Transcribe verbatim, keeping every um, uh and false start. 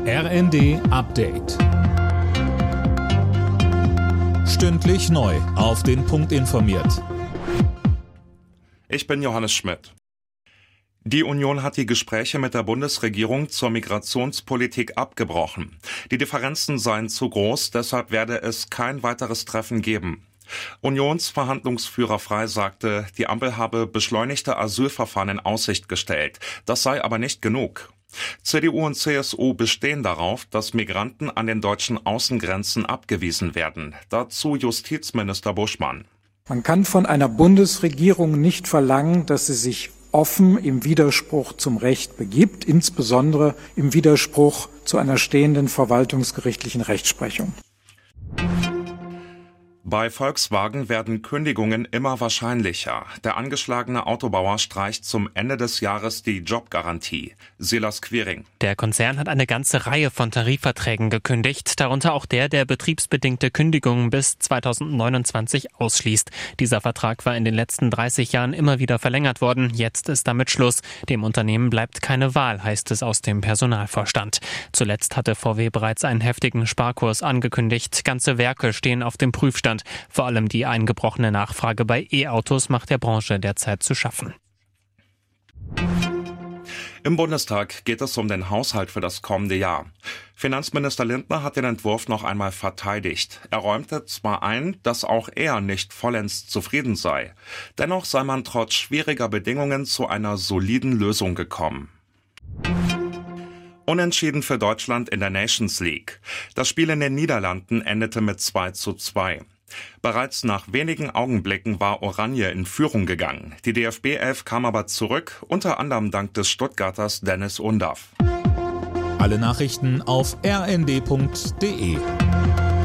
R N D Update. Stündlich neu auf den Punkt informiert. Ich bin Johannes Schmidt. Die Union hat die Gespräche mit der Bundesregierung zur Migrationspolitik abgebrochen. Die Differenzen seien zu groß, deshalb werde es kein weiteres Treffen geben. Unionsverhandlungsführer Frey sagte, die Ampel habe beschleunigte Asylverfahren in Aussicht gestellt. Das sei aber nicht genug. C D U und C S U bestehen darauf, dass Migranten an den deutschen Außengrenzen abgewiesen werden. Dazu Justizminister Buschmann. Man kann von einer Bundesregierung nicht verlangen, dass sie sich offen im Widerspruch zum Recht begibt, insbesondere im Widerspruch zu einer stehenden verwaltungsgerichtlichen Rechtsprechung. Bei Volkswagen werden Kündigungen immer wahrscheinlicher. Der angeschlagene Autobauer streicht zum Ende des Jahres die Jobgarantie. Silas Quiring. Der Konzern hat eine ganze Reihe von Tarifverträgen gekündigt, darunter auch der, der betriebsbedingte Kündigungen bis zweitausendneunundzwanzig ausschließt. Dieser Vertrag war in den letzten dreißig Jahren immer wieder verlängert worden. Jetzt ist damit Schluss. Dem Unternehmen bleibt keine Wahl, heißt es aus dem Personalvorstand. Zuletzt hatte V W bereits einen heftigen Sparkurs angekündigt. Ganze Werke stehen auf dem Prüfstand. Vor allem die eingebrochene Nachfrage bei E-Autos macht der Branche derzeit zu schaffen. Im Bundestag geht es um den Haushalt für das kommende Jahr. Finanzminister Lindner hat den Entwurf noch einmal verteidigt. Er räumte zwar ein, dass auch er nicht vollends zufrieden sei. Dennoch sei man trotz schwieriger Bedingungen zu einer soliden Lösung gekommen. Unentschieden für Deutschland in der Nations League. Das Spiel in den Niederlanden endete mit zwei zu zwei. Bereits nach wenigen Augenblicken war Oranje in Führung gegangen. Die D F B-Elf kam aber zurück, unter anderem dank des Stuttgarters Dennis Undaff. Alle Nachrichten auf r n d punkt d e.